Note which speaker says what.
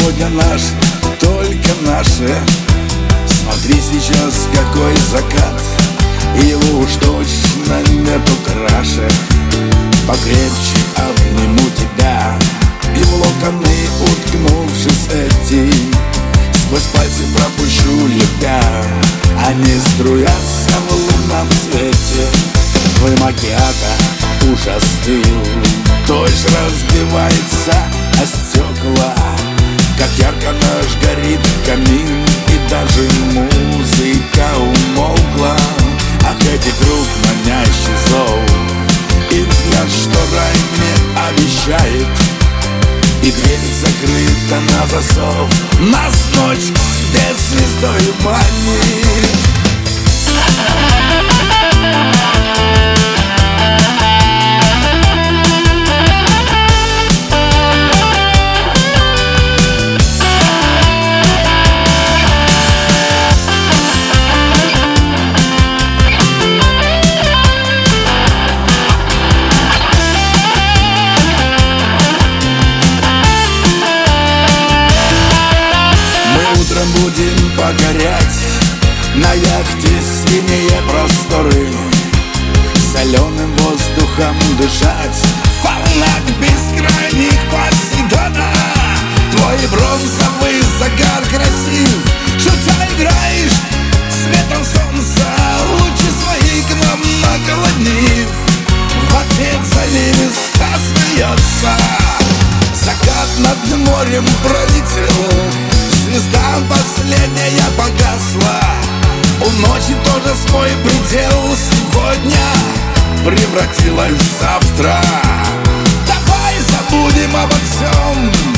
Speaker 1: сегодня наши, только наши. Смотри сейчас, какой закат, и его уж точно нету краше. Покрепче обниму тебя и в локоны, уткнувшись эти, сквозь пальцы пропущу лепя. Они струятся в лунном свете. Твой макиато уж остыл, дождь разбивается о стекла. Как ярко наш горит камин, и даже музыка умолкла. Ах, эти круг манящий зов, и взгляд, что рай мне обещает, и дверь закрыта на засов. Нас ночь без звездой манит. Будем покорять на яхте синие просторы, соленым воздухом дышать в волнах бескрайних Посейдона. Твой бронзовый загар красив, шутя играешь светом солнца, лучи свои к нам наклонив. В ответ заливисто смеется. Закат над морем пролетел, звезда последняя погасла. У ночи тоже свой предел сегодня превратилась в завтра. Давай забудем обо всем,